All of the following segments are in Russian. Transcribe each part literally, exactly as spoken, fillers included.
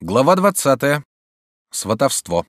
Глава двадцатая. Сватовство.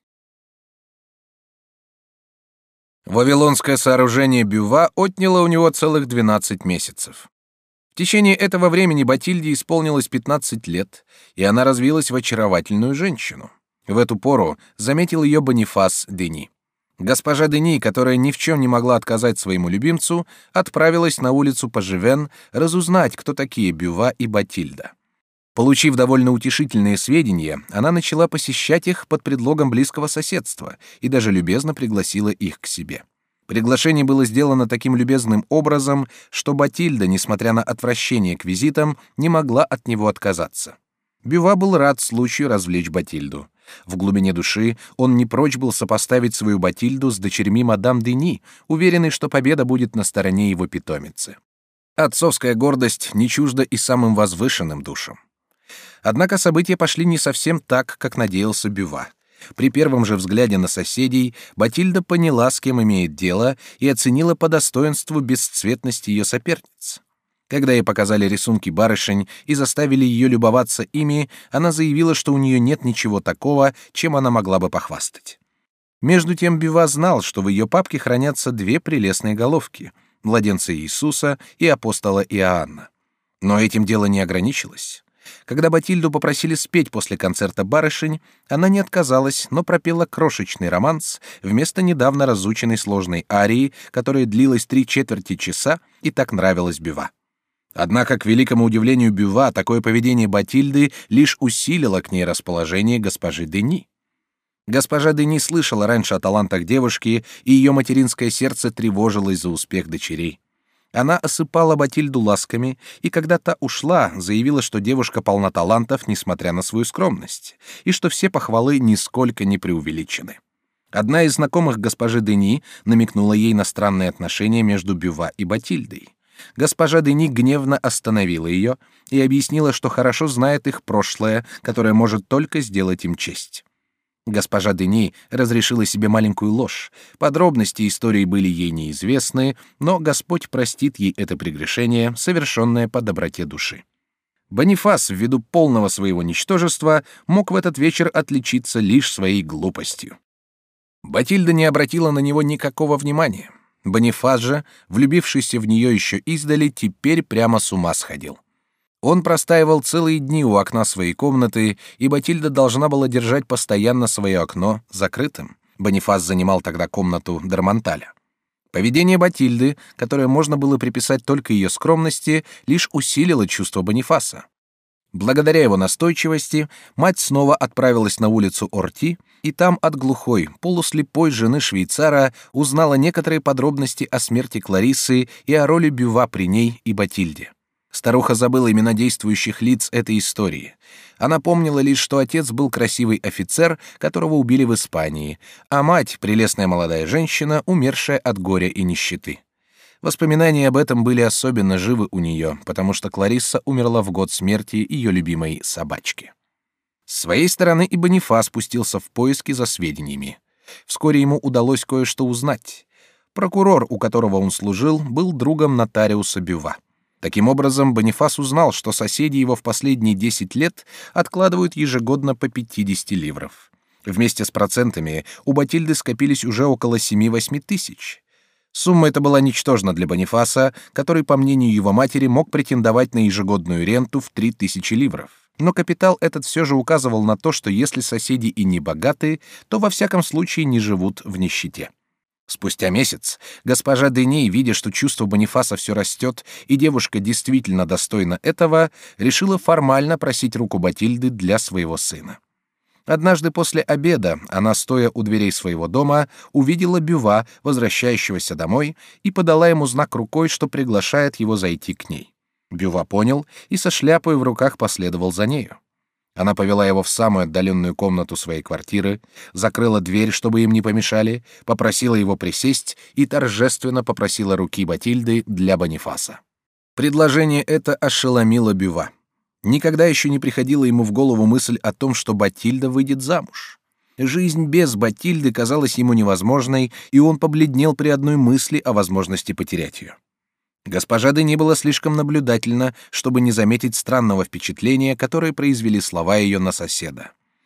Вавилонское сооружение Бюва отняло у него целых двенадцать месяцев. В течение этого времени Батильде исполнилось пятнадцать лет, и она развилась в очаровательную женщину. В эту пору заметил ее Бонифас Дени. Госпожа Дени, которая ни в чем не могла отказать своему любимцу, отправилась на улицу Паживен разузнать, кто такие Бюва и Батильда. Получив довольно утешительные сведения, она начала посещать их под предлогом близкого соседства и даже любезно пригласила их к себе. Приглашение было сделано таким любезным образом, что Батильда, несмотря на отвращение к визитам, не могла от него отказаться. Бюва был рад случаю развлечь Батильду. В глубине души он не прочь был сопоставить свою Батильду с дочерьми мадам Дени, уверенный, что победа будет на стороне его питомицы. Отцовская гордость не чужда и самым возвышенным душам. Однако события пошли не совсем так, как надеялся Бюва. При первом же взгляде на соседей Батильда поняла, с кем имеет дело, и оценила по достоинству бесцветность ее соперниц. Когда ей показали рисунки барышень и заставили ее любоваться ими, она заявила, что у нее нет ничего такого, чем она могла бы похвастать. Между тем Бюва знал, что в ее папке хранятся две прелестные головки — младенца Иисуса и апостола Иоанна. Но этим дело не ограничилось. Когда Батильду попросили спеть после концерта барышень, она не отказалась, но пропела крошечный романс вместо недавно разученной сложной арии, которая длилась три четверти часа и так нравилась Бюва. Однако, к великому удивлению Бюва, такое поведение Батильды лишь усилило к ней расположение госпожи Дени. Госпожа Дени слышала раньше о талантах девушки, и ее материнское сердце тревожилось за успех дочерей. Она осыпала Батильду ласками, и когда та ушла, заявила, что девушка полна талантов, несмотря на свою скромность, и что все похвалы нисколько не преувеличены. Одна из знакомых госпожи Дени намекнула ей на странные отношения между Бюва и Батильдой. Госпожа Дени гневно остановила ее и объяснила, что хорошо знает их прошлое, которое может только сделать им честь. Госпожа Дени разрешила себе маленькую ложь. Подробности истории были ей неизвестны, но Господь простит ей это прегрешение, совершенное по доброте души. Бонифас, ввиду полного своего ничтожества, мог в этот вечер отличиться лишь своей глупостью. Батильда не обратила на него никакого внимания. Бонифас же, влюбившийся в нее еще издали, теперь прямо с ума сходил. Он простаивал целые дни у окна своей комнаты, и Батильда должна была держать постоянно свое окно закрытым. Бонифас занимал тогда комнату Дармонталя. Поведение Батильды, которое можно было приписать только ее скромности, лишь усилило чувство Бонифаса. Благодаря его настойчивости мать снова отправилась на улицу Орти, и там от глухой, полуслепой жены швейцара узнала некоторые подробности о смерти Клариссы и о роли Бюва при ней и Батильде. Старуха забыла имена действующих лиц этой истории. Она помнила лишь, что отец был красивый офицер, которого убили в Испании, а мать — прелестная молодая женщина, умершая от горя и нищеты. Воспоминания об этом были особенно живы у нее, потому что Кларисса умерла в год смерти ее любимой собачки. С своей стороны и Бонифас спустился в поиски за сведениями. Вскоре ему удалось кое-что узнать. Прокурор, у которого он служил, был другом нотариуса Бюва. Таким образом, Бонифас узнал, что соседи его в последние десять лет откладывают ежегодно по пятьдесят ливров. Вместе с процентами у Батильды скопились уже около семь-восемь тысяч. Сумма эта была ничтожна для Бонифаса, который, по мнению его матери, мог претендовать на ежегодную ренту в три тысячи ливров. Но капитал этот все же указывал на то, что если соседи и не богаты, то во всяком случае не живут в нищете. Спустя месяц госпожа Дени, видя, что чувство Бонифаса все растет, и девушка действительно достойна этого, решила формально просить руку Батильды для своего сына. Однажды после обеда она, стоя у дверей своего дома, увидела Бюва, возвращающегося домой, и подала ему знак рукой, что приглашает его зайти к ней. Бюва понял и со шляпой в руках последовал за нею. Она повела его в самую отдаленную комнату своей квартиры, закрыла дверь, чтобы им не помешали, попросила его присесть и торжественно попросила руки Батильды для Бонифаса. Предложение это ошеломило Бюва. Никогда еще не приходила ему в голову мысль о том, что Батильда выйдет замуж. Жизнь без Батильды казалась ему невозможной, и он побледнел при одной мысли о возможности потерять ее. Госпожа Дени была слишком наблюдательна, чтобы не заметить странного впечатления, которое произвели слова ее на соседа.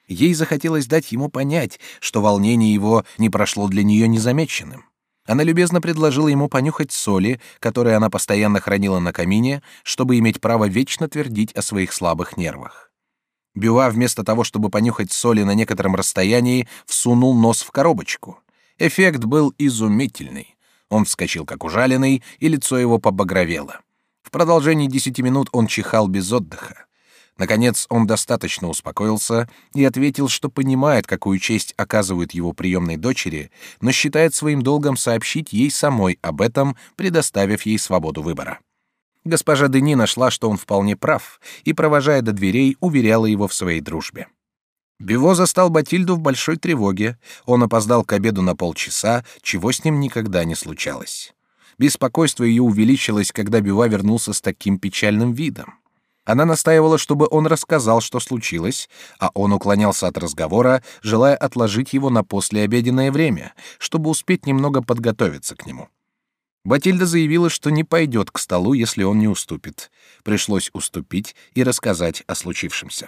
Ей захотелось дать ему понять, что волнение его не прошло для нее незамеченным. Она любезно предложила ему понюхать соли, которые она постоянно хранила на камине, чтобы иметь право вечно твердить о своих слабых нервах. Бюва вместо того, чтобы понюхать соли на некотором расстоянии, всунул нос в коробочку. Эффект был изумительный. Он вскочил как ужаленный, и лицо его побагровело. В продолжении десяти минут он чихал без отдыха. Наконец он достаточно успокоился и ответил, что понимает, какую честь оказывают его приемной дочери, но считает своим долгом сообщить ей самой об этом, предоставив ей свободу выбора. Госпожа Дени нашла, что он вполне прав, и, провожая до дверей, уверяла его в своей дружбе. Бюво застал Батильду в большой тревоге. Он опоздал к обеду на полчаса, чего с ним никогда не случалось. Беспокойство ее увеличилось, когда Бюва вернулся с таким печальным видом. Она настаивала, чтобы он рассказал, что случилось, а он уклонялся от разговора, желая отложить его на послеобеденное время, чтобы успеть немного подготовиться к нему. Батильда заявила, что не пойдет к столу, если он не уступит. Пришлось уступить и рассказать о случившемся.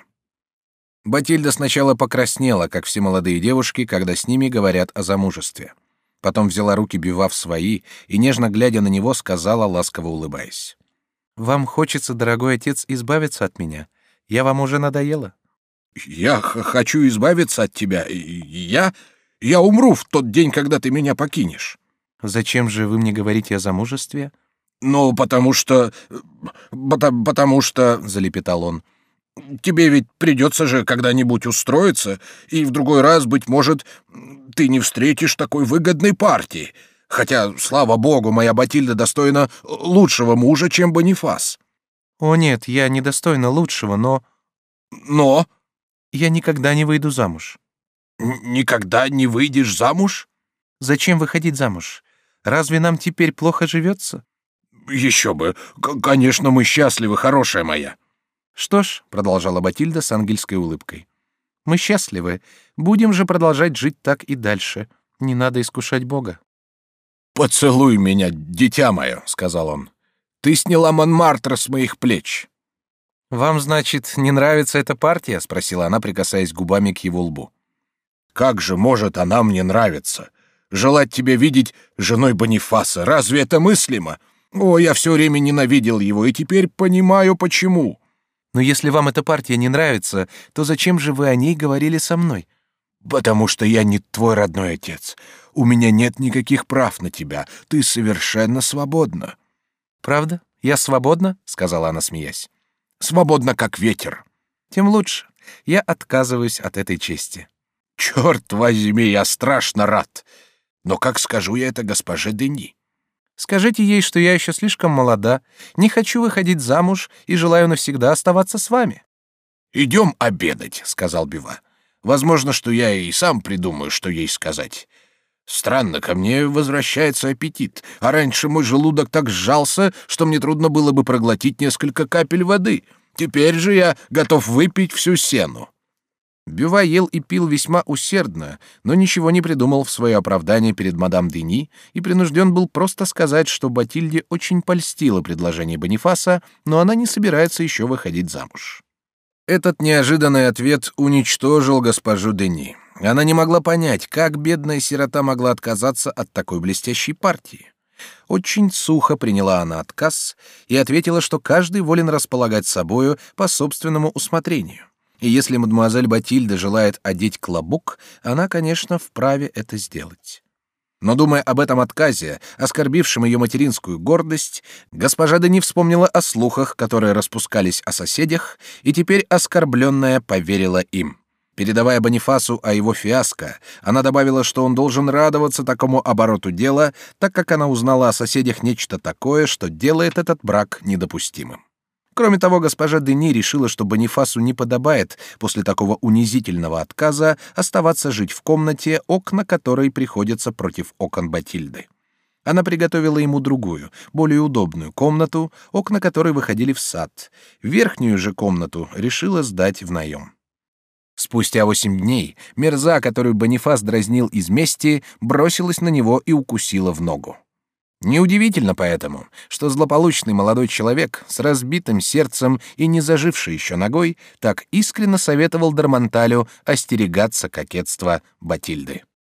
Батильда сначала покраснела, как все молодые девушки, когда с ними говорят о замужестве. Потом взяла руки Бюва в свои и, нежно глядя на него, сказала, ласково улыбаясь: «Вам хочется, дорогой отец, избавиться от меня? Я вам уже надоела?» «Я хочу избавиться от тебя. Я... я умру в тот день, когда ты меня покинешь». «Зачем же вы мне говорите о замужестве?» «Ну, потому что... потому, потому что...» — залепетал он. «Тебе ведь придется же когда-нибудь устроиться, и в другой раз, быть может, ты не встретишь такой выгодной партии. Хотя, слава богу, моя Батильда достойна лучшего мужа, чем Бонифас». «О нет, я не достойна лучшего, но...» «Но?» «Я никогда не выйду замуж». «Никогда не выйдешь замуж?» «Зачем выходить замуж? Разве нам теперь плохо живется?» «Еще бы. К- конечно, мы счастливы, хорошая моя». «Что ж», — продолжала Батильда с ангельской улыбкой, — «мы счастливы. Будем же продолжать жить так и дальше. Не надо искушать Бога». «Поцелуй меня, дитя мое», — сказал он. «Ты сняла Монмартр с моих плеч». «Вам, значит, не нравится эта партия?» — спросила она, прикасаясь губами к его лбу. «Как же может она мне нравиться? Желать тебя видеть женой Бонифаса, разве это мыслимо? О, я все время ненавидел его, и теперь понимаю, почему». «Но если вам эта партия не нравится, то зачем же вы о ней говорили со мной?» «Потому что я не твой родной отец. У меня нет никаких прав на тебя. Ты совершенно свободна». «Правда? Я свободна?» — сказала она, смеясь. «Свободна, как ветер». «Тем лучше. Я отказываюсь от этой чести». «Черт возьми, я страшно рад. Но как скажу я это госпоже Дени?» «Скажите ей, что я еще слишком молода, не хочу выходить замуж и желаю навсегда оставаться с вами». «Идем обедать», — сказал Бюва. «Возможно, что я и сам придумаю, что ей сказать. Странно, ко мне возвращается аппетит, а раньше мой желудок так сжался, что мне трудно было бы проглотить несколько капель воды. Теперь же я готов выпить всю сену». Бюва ел и пил весьма усердно, но ничего не придумал в свое оправдание перед мадам Дени и принужден был просто сказать, что Батильде очень польстило предложение Бонифаса, но она не собирается еще выходить замуж. Этот неожиданный ответ уничтожил госпожу Дени. Она не могла понять, как бедная сирота могла отказаться от такой блестящей партии. Очень сухо приняла она отказ и ответила, что каждый волен располагать собою по собственному усмотрению. И если мадемуазель Батильда желает одеть клобук, она, конечно, вправе это сделать. Но, думая об этом отказе, оскорбившем ее материнскую гордость, госпожа Дени вспомнила о слухах, которые распускались о соседях, и теперь оскорбленная поверила им. Передавая Бонифасу о его фиаско, она добавила, что он должен радоваться такому обороту дела, так как она узнала о соседях нечто такое, что делает этот брак недопустимым. Кроме того, госпожа Дени решила, что Бонифасу не подобает после такого унизительного отказа оставаться жить в комнате, окна которой приходятся против окон Батильды. Она приготовила ему другую, более удобную комнату, окна которой выходили в сад. Верхнюю же комнату решила сдать в наем. Спустя восемь дней мерза, которую Бонифас дразнил из мести, бросилась на него и укусила в ногу. Неудивительно поэтому, что злополучный молодой человек с разбитым сердцем и не зажившей еще ногой так искренно советовал Дармонталю остерегаться кокетства Батильды.